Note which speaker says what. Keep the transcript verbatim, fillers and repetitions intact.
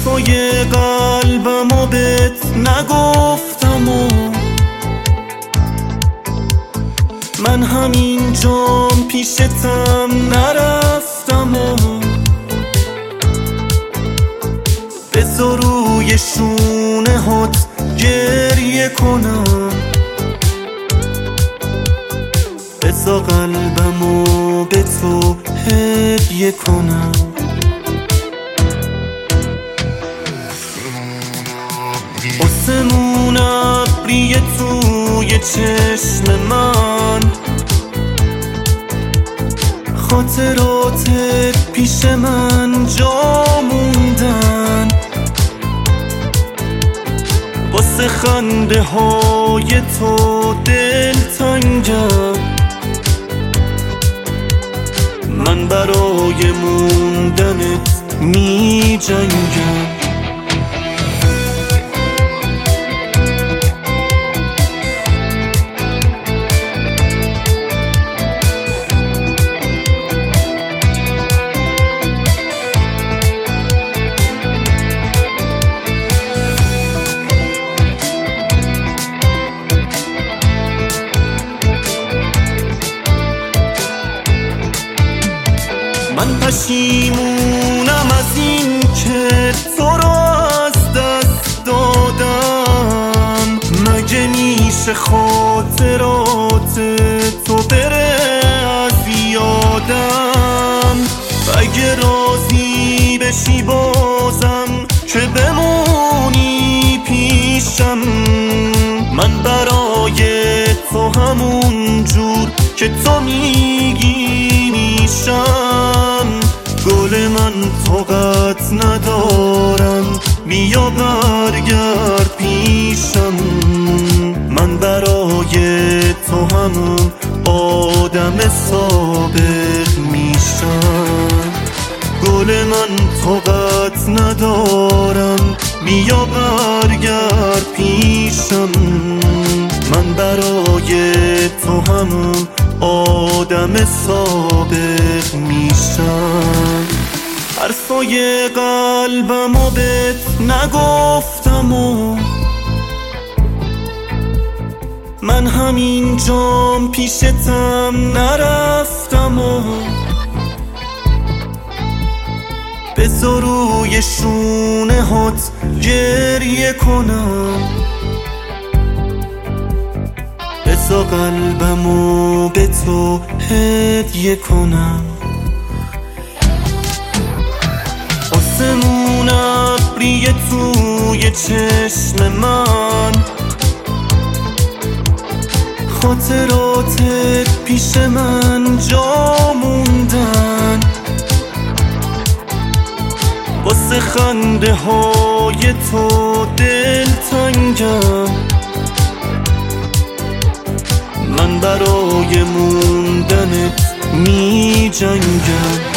Speaker 1: حرفای قلبمو بهت نگفتم و من همینجام پیشتم نرفتم و بذار روی شونه هات گریه کنم، بذار قلبمو به تو هدیه کنم. آسمون ابری توی چشم من، خاطراتت پیش من جا موندن، واسه خنده های تو دل تنگم، من برای موندنت می جنگم. من پشیمونم از این که تو رو از دست دادم، مگه میشه خاطرات تو بره از یادم؟ اگه راضی بشی بازم که بمونی پیشم، من برای تو همون جور که تو میگی میشم. گل من طاقت ندارم، بیا برگرد پیشم، من برای تو همون آدم سابق میشم. گل من طاقت ندارم، بیا برگرد پیشم، من برای تو همون آدم سابق میشم. حرفای قلبمو بهت نگفتم و من همینجام پیشتم نرفتم و بذار روی شونه هات گریه کنم، بذار قلبمو به تو هدیه کنم. آسمون ابری توی چشم من، خاطراتت پیش من جا موندن، واسه خنده های تو دل تنگم، من برای موندنت می جنگم.